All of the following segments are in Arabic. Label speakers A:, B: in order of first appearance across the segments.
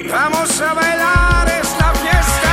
A: Vamos a bailar esta fiesta.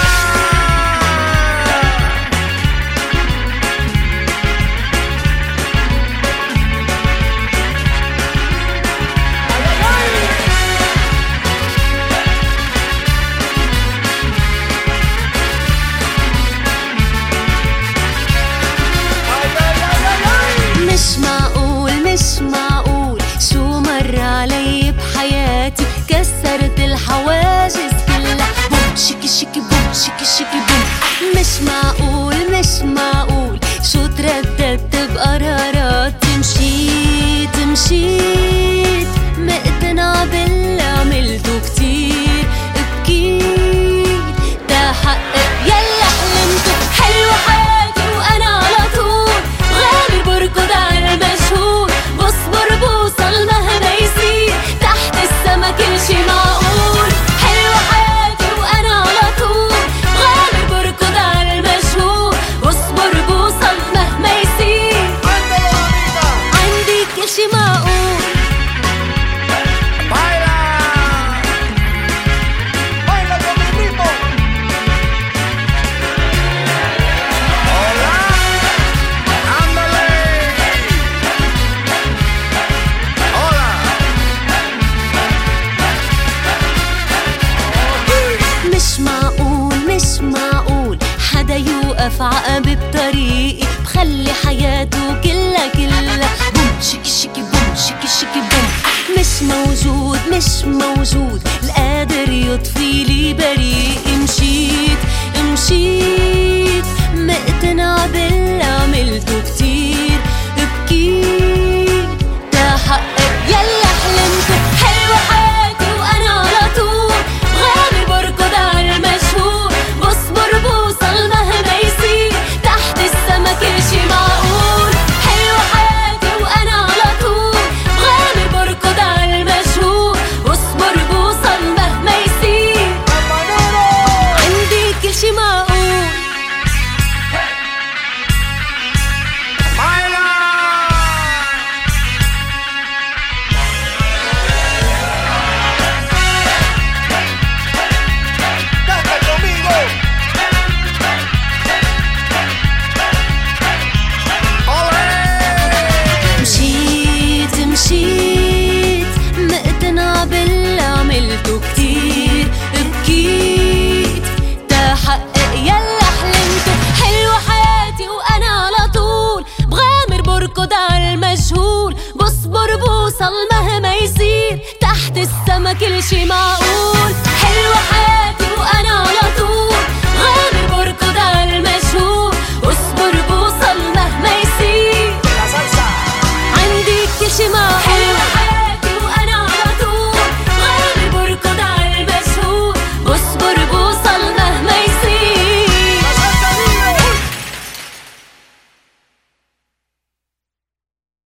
B: مش معقول مش معقول شو مر علي بحياتي، كسرت الحواجز كلها، بوم شيكي شيكي بوم شيكي شيكي بوم. مش معقول مش معقول شو ترددت بقراراتي، مشيت مشيت مقتنعة باللي عملته كتير، بكيت تا حقق يلا حلمته. حلوة حياتي وانا على طول غامر بركض على المجهول، بصبر بوصل مهما يصير، تحت السما كل شي معقول. حلوة حياتي وانا على طول غامر بركض على المجهول، بصبر بوصل مهما يصير، عندي كل شي معقول. مش معقول مش معقول حدا يوقف عقب بطريقي، بخلي حياته كلها كلها بوم شيكي شيكي بوم شيكي شيكي بوم. مش موجود مش موجود القادر يطفي لي بريقي، مشيت مشيت مقتنعة باللي عملته كتير، بكيت تا حقق يلا حلمته. حلوة حياتي وانا على طول غامر بركض على المجهول، بصبر بوصل مهما يصير، تحت السما كل شي معقول. حلوة حياتي وانا على طول غامر بركض على المجهول، بصبر بوصل مهما يصير، عندي كل شي معقول. مشيت مشيت مقتنعة باللي عملته كتير، بكيت تا حقق يلا حلمته. حلوة حياتي وانا على طول بغامر بركض على المجهول، بصبر بوصل مهما يصير، تحت السما كل شي معقول. حلوة حياتي